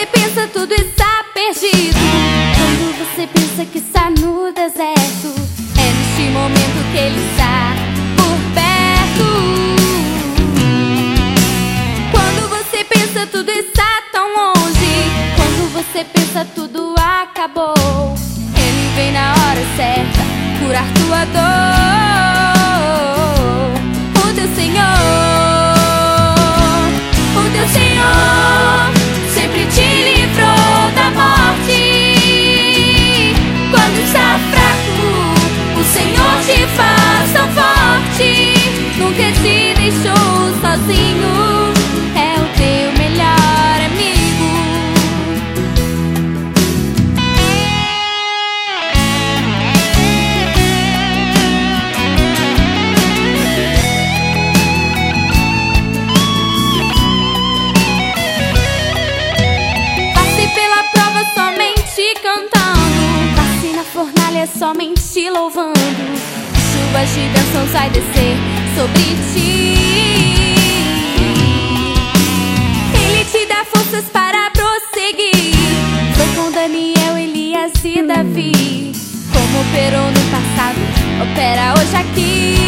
você pensa tudo está perdido, quando você pensa que está no deserto, é neste momento que Ele está por perto. Quando você pensa tudo está tão longe, quando você pensa tudo acabou, Ele vem na hora certa curar tua dor. O teu Senhor sempre te livrou da morte. Quando está fraco, o Senhor te faz tão forte. Nunca te deixou sozinho, é o teu melhor amigo. Passe pela prova somente cantando, passe na fornalha somente louvando. Chuvas de bênçãos vai descer sobre ti. Ele te dá forças para prosseguir. Foi com Daniel, Elias e Davi. Como operou no passado, opera hoje aqui.